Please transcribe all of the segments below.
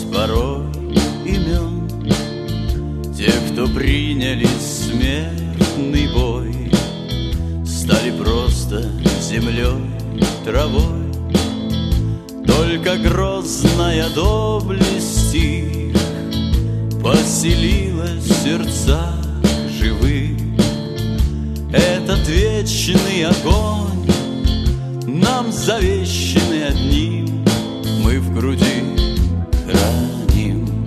порой имен. Те, кто приняли смертный бой, стали просто землей, травой. Только грозная доблесть их поселилась в сердцах живых. Этот вечный огонь, нам завещанный одним, мы в груди храним.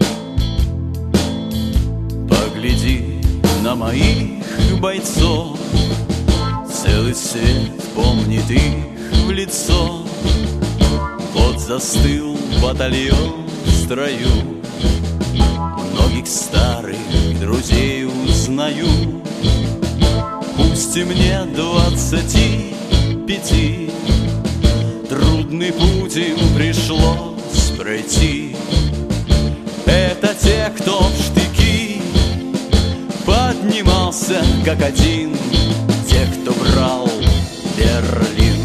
Погляди на моих бойцов, целый свет помнит их в лицо. Вот застыл батальон в строю, многих старых друзей узнаю. Пусть и мне 25, трудный путь им пришлось пройти. Это те, кто в штыки поднимался как один, те, кто брал Берлин.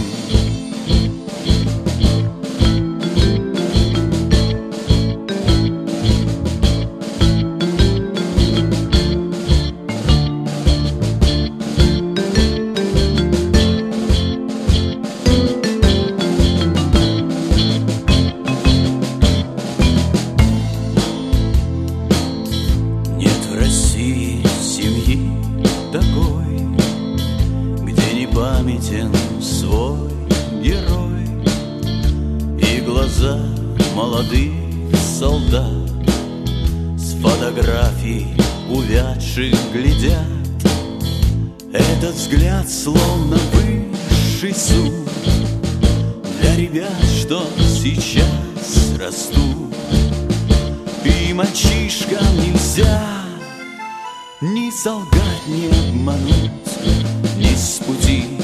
Семьи такой, где не памятен свой герой, и глаза молодых солдат с фотографий увядших глядят. Этот взгляд словно высший суд для ребят, что сейчас растут. И мальчишкам нельзя ни солгать, ни обмануть, ни с пути